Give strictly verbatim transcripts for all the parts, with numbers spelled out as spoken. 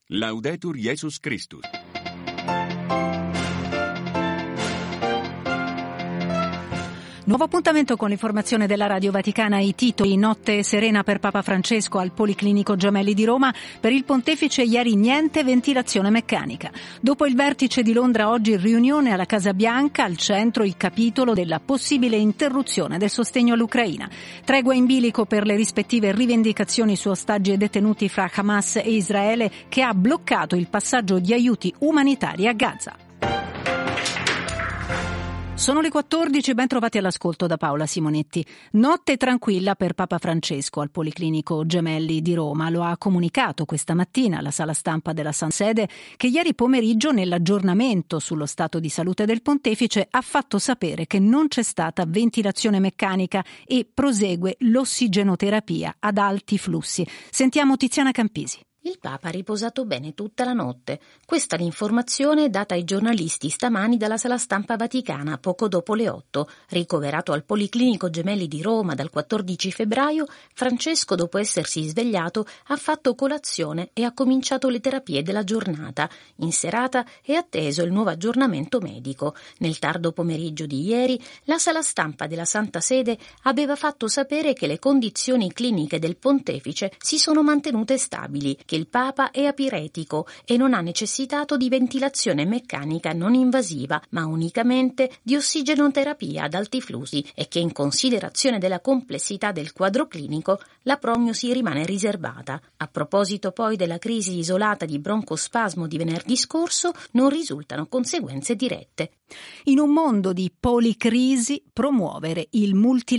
Laudetur Jesus Christus. Nuovo appuntamento con l'informazione della Radio Vaticana. I titoli: notte serena per Papa Francesco al Policlinico Gemelli di Roma. Per il pontefice ieri niente ventilazione meccanica. Dopo il vertice di Londra oggi riunione alla Casa Bianca, al centro il capitolo della possibile interruzione del sostegno all'Ucraina. Tregua in bilico per le rispettive rivendicazioni su ostaggi e detenuti fra Hamas e Israele, che ha bloccato il passaggio di aiuti umanitari a Gaza. Sono le quattordici, ben trovati all'ascolto da Paola Simonetti. Notte tranquilla per Papa Francesco al Policlinico Gemelli di Roma. Lo ha comunicato questa mattina alla sala stampa della San Sede, che ieri pomeriggio nell'aggiornamento sullo stato di salute del pontefice ha fatto sapere che non c'è stata ventilazione meccanica e prosegue l'ossigenoterapia ad alti flussi. Sentiamo Tiziana Campisi. Il Papa ha riposato bene tutta la notte. Questa è l'informazione data ai giornalisti stamani dalla sala stampa vaticana poco dopo le otto. Ricoverato al Policlinico Gemelli di Roma dal quattordici febbraio, Francesco, dopo essersi svegliato, ha fatto colazione e ha cominciato le terapie della giornata. In serata è atteso il nuovo aggiornamento medico. Nel tardo pomeriggio di ieri, la sala stampa della Santa Sede aveva fatto sapere che le condizioni cliniche del pontefice si sono mantenute stabili, che il Papa è apiretico e non ha necessitato di ventilazione meccanica non invasiva, ma unicamente di ossigenoterapia ad alti flussi, e che in considerazione della complessità del quadro clinico la prognosi rimane riservata. A proposito poi della crisi isolata di broncospasmo di venerdì scorso, non risultano conseguenze dirette. In un mondo di policrisi, promuovere il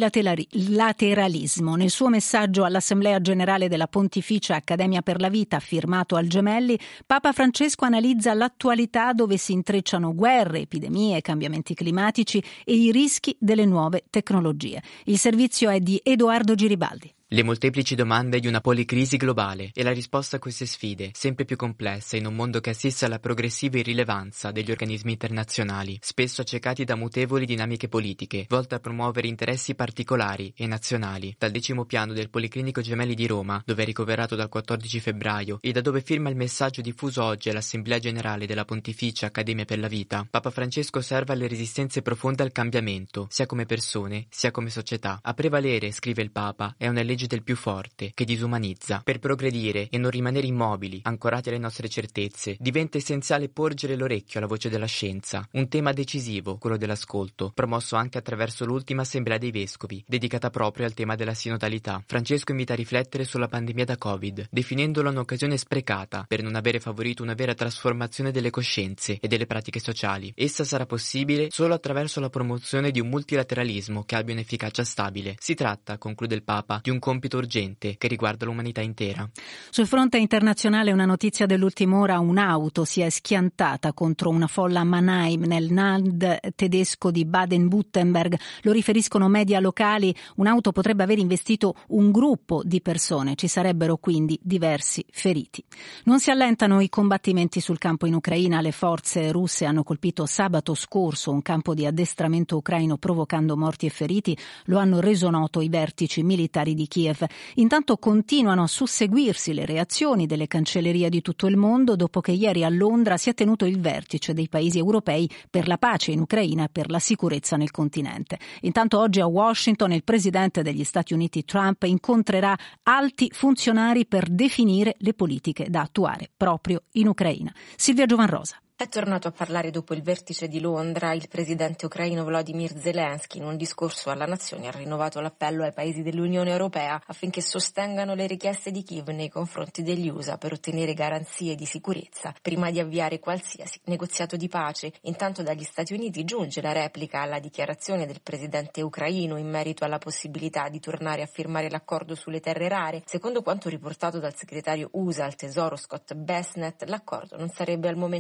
multilateralismo. Nel suo messaggio all'Assemblea Generale della Pontificia Accademia per la Vita, firmato al Gemelli, Papa Francesco analizza l'attualità dove si intrecciano guerre, epidemie, cambiamenti climatici e i rischi delle nuove tecnologie. Il servizio è di Edoardo Giribaldi. Le molteplici domande di una policrisi globale e la risposta a queste sfide, sempre più complesse in un mondo che assiste alla progressiva irrilevanza degli organismi internazionali, spesso accecati da mutevoli dinamiche politiche, volte a promuovere interessi particolari e nazionali. Dal decimo piano del Policlinico Gemelli di Roma, dove è ricoverato dal quattordici febbraio e da dove firma il messaggio diffuso oggi all'Assemblea Generale della Pontificia Accademia per la Vita, Papa Francesco osserva le resistenze profonde al cambiamento, sia come persone, sia come società. A prevalere, scrive il Papa, è una legge del più forte, che disumanizza. Per progredire e non rimanere immobili, ancorati alle nostre certezze, diventa essenziale porgere l'orecchio alla voce della scienza. Un tema decisivo, quello dell'ascolto, promosso anche attraverso l'ultima Assemblea dei Vescovi, dedicata proprio al tema della sinodalità. Francesco invita a riflettere sulla pandemia da Covid, definendola un'occasione sprecata per non avere favorito una vera trasformazione delle coscienze e delle pratiche sociali. Essa sarà possibile solo attraverso la promozione di un multilateralismo che abbia un'efficacia stabile. Si tratta, conclude il Papa, di un compito urgente che riguarda l'umanità intera. Sul fronte internazionale una notizia dell'ultima ora: un'auto si è schiantata contro una folla a Mannheim, nel Land tedesco di Baden-Württemberg. Lo riferiscono media locali. Un'auto potrebbe aver investito un gruppo di persone, ci sarebbero quindi diversi feriti. Non si allentano i combattimenti sul campo in Ucraina. Le forze russe hanno colpito sabato scorso un campo di addestramento ucraino provocando morti e feriti. Lo hanno reso noto i vertici militari di Kiev. Intanto continuano a susseguirsi le reazioni delle cancellerie di tutto il mondo dopo che ieri a Londra si è tenuto il vertice dei paesi europei per la pace in Ucraina e per la sicurezza nel continente. Intanto oggi a Washington il presidente degli Stati Uniti Trump incontrerà alti funzionari per definire le politiche da attuare proprio in Ucraina. Silvia Giovanrosa. È tornato a parlare dopo il vertice di Londra il presidente ucraino Volodymyr Zelensky. In un discorso alla nazione ha rinnovato l'appello ai paesi dell'Unione Europea affinché sostengano le richieste di Kiev nei confronti degli U S A per ottenere garanzie di sicurezza prima di avviare qualsiasi negoziato di pace. Intanto dagli Stati Uniti giunge la replica alla dichiarazione del presidente ucraino in merito alla possibilità di tornare a firmare l'accordo sulle terre rare. Secondo quanto riportato dal segretario U S A al Tesoro Scott Bessent, l'accordo non sarebbe al momento più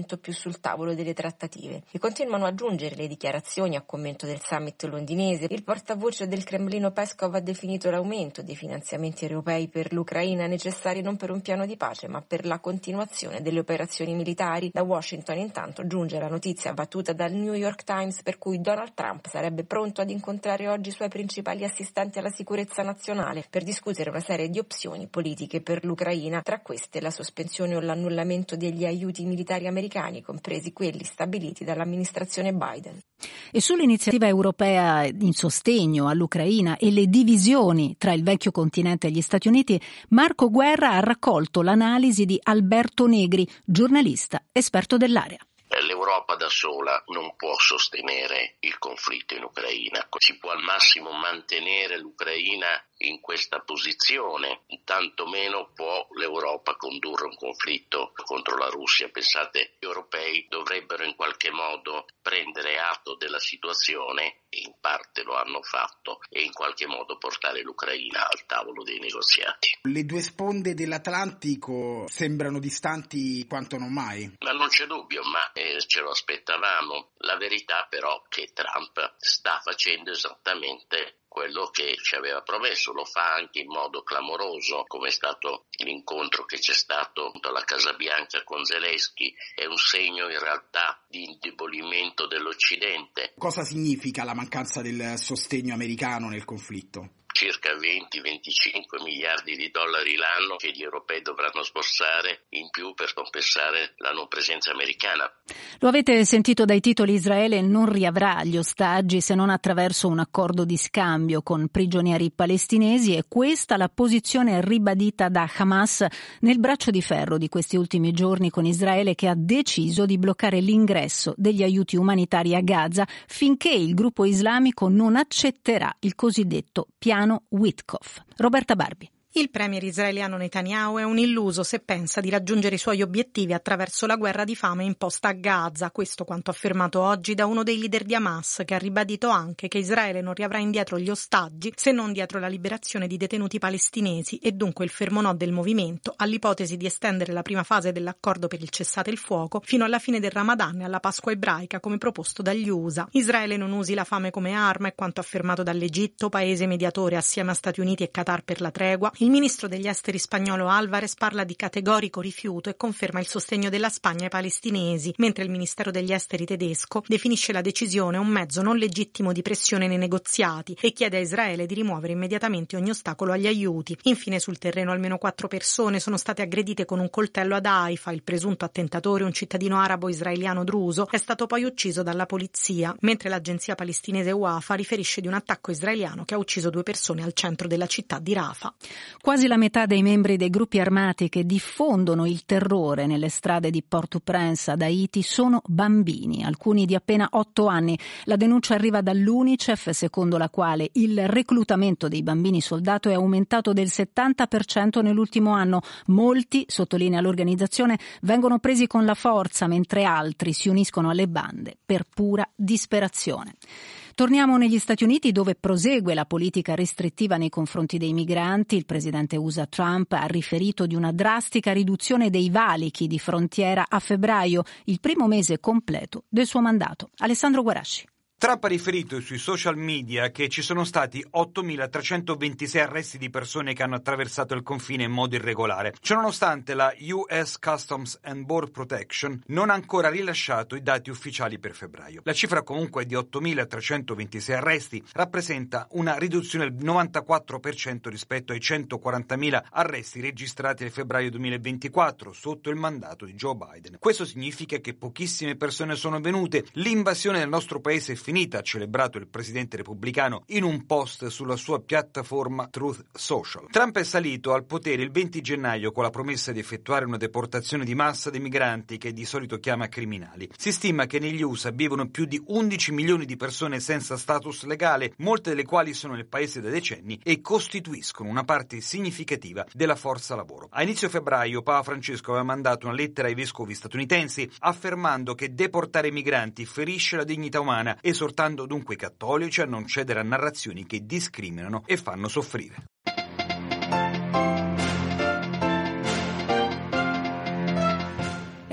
sul tavolo delle trattative. E continuano a giungere le dichiarazioni a commento del summit londinese. Il portavoce del Cremlino Peskov ha definito l'aumento dei finanziamenti europei per l'Ucraina necessari non per un piano di pace ma per la continuazione delle operazioni militari. Da Washington intanto giunge la notizia battuta dal New York Times per cui Donald Trump sarebbe pronto ad incontrare oggi i suoi principali assistenti alla sicurezza nazionale per discutere una serie di opzioni politiche per l'Ucraina, tra queste la sospensione o l'annullamento degli aiuti militari americani, compresi quelli stabiliti dall'amministrazione Biden. E sull'iniziativa europea in sostegno all'Ucraina e le divisioni tra il vecchio continente e gli Stati Uniti, Marco Guerra ha raccolto l'analisi di Alberto Negri, giornalista esperto dell'area. L'Europa da sola non può sostenere il conflitto in Ucraina, si può al massimo mantenere l'Ucraina in questa posizione, tantomeno può l'Europa condurre un conflitto contro la Russia. Pensate, gli europei dovrebbero in qualche modo prendere atto della situazione, e in parte lo hanno fatto, e in qualche modo portare l'Ucraina al tavolo dei negoziati. Le due sponde dell'Atlantico sembrano distanti quanto non mai. Ma non c'è dubbio, ma eh, ce lo aspettavamo. La verità però è che Trump sta facendo esattamente quello che ci aveva promesso, lo fa anche in modo clamoroso, come è stato l'incontro che c'è stato alla Casa Bianca con Zelensky, è un segno in realtà di indebolimento dell'Occidente. Cosa significa la mancanza del sostegno americano nel conflitto? Circa venti venticinque miliardi di dollari l'anno che gli europei dovranno sborsare in più per compensare la non presenza americana. Lo avete sentito dai titoli, Israele non riavrà gli ostaggi se non attraverso un accordo di scambio con prigionieri palestinesi, e questa la posizione ribadita da Hamas nel braccio di ferro di questi ultimi giorni con Israele, che ha deciso di bloccare l'ingresso degli aiuti umanitari a Gaza finché il gruppo islamico non accetterà il cosiddetto piano Witkoff. Roberta Barbi. Il premier israeliano Netanyahu è un illuso se pensa di raggiungere i suoi obiettivi attraverso la guerra di fame imposta a Gaza. Questo quanto affermato oggi da uno dei leader di Hamas, che ha ribadito anche che Israele non riavrà indietro gli ostaggi se non dietro la liberazione di detenuti palestinesi, e dunque il fermo no del movimento all'ipotesi di estendere la prima fase dell'accordo per il cessate il fuoco fino alla fine del Ramadan e alla Pasqua ebraica, come proposto dagli U S A. Israele non usi la fame come arma, è quanto affermato dall'Egitto, paese mediatore assieme a Stati Uniti e Qatar per la tregua. Il ministro degli esteri spagnolo Álvarez parla di categorico rifiuto e conferma il sostegno della Spagna ai palestinesi, mentre il ministero degli esteri tedesco definisce la decisione un mezzo non legittimo di pressione nei negoziati e chiede a Israele di rimuovere immediatamente ogni ostacolo agli aiuti. Infine, sul terreno almeno quattro persone sono state aggredite con un coltello ad Haifa. Il presunto attentatore, un cittadino arabo israeliano druso, è stato poi ucciso dalla polizia, mentre l'agenzia palestinese Wafa riferisce di un attacco israeliano che ha ucciso due persone al centro della città di Rafah. Quasi la metà dei membri dei gruppi armati che diffondono il terrore nelle strade di Port-au-Prince ad Haiti sono bambini, alcuni di appena otto anni. La denuncia arriva dall'UNICEF, secondo la quale il reclutamento dei bambini soldato è aumentato del settanta per cento nell'ultimo anno. Molti, sottolinea l'organizzazione, vengono presi con la forza, mentre altri si uniscono alle bande per pura disperazione. Torniamo negli Stati Uniti, dove prosegue la politica restrittiva nei confronti dei migranti. Il presidente U S A Trump ha riferito di una drastica riduzione dei valichi di frontiera a febbraio, il primo mese completo del suo mandato. Alessandro Guarasci. Trump ha riferito sui social media che ci sono stati ottomilatrecentoventisei arresti di persone che hanno attraversato il confine in modo irregolare. Ciononostante, la U S Customs and Border Protection non ha ancora rilasciato i dati ufficiali per febbraio. La cifra comunque di ottomilatrecentoventisei arresti rappresenta una riduzione del novantaquattro per cento rispetto ai centoquarantamila arresti registrati nel febbraio duemilaventiquattro sotto il mandato di Joe Biden. Questo significa che pochissime persone sono venute. L'invasione del nostro paese è finita, ha celebrato il presidente repubblicano in un post sulla sua piattaforma Truth Social. Trump è salito al potere il venti gennaio con la promessa di effettuare una deportazione di massa dei migranti che di solito chiama criminali. Si stima che negli U S A vivono più di undici milioni di persone senza status legale, molte delle quali sono nel paese da decenni e costituiscono una parte significativa della forza lavoro. A inizio febbraio Papa Francesco aveva mandato una lettera ai vescovi statunitensi affermando che deportare migranti ferisce la dignità umana, esortando dunque i cattolici a non cedere a narrazioni che discriminano e fanno soffrire.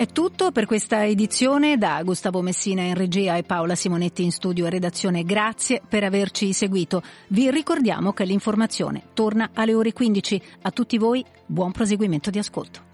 È tutto per questa edizione. Da Gustavo Messina in regia e Paola Simonetti in studio e redazione, grazie per averci seguito. Vi ricordiamo che l'informazione torna alle ore quindici. A tutti voi buon proseguimento di ascolto.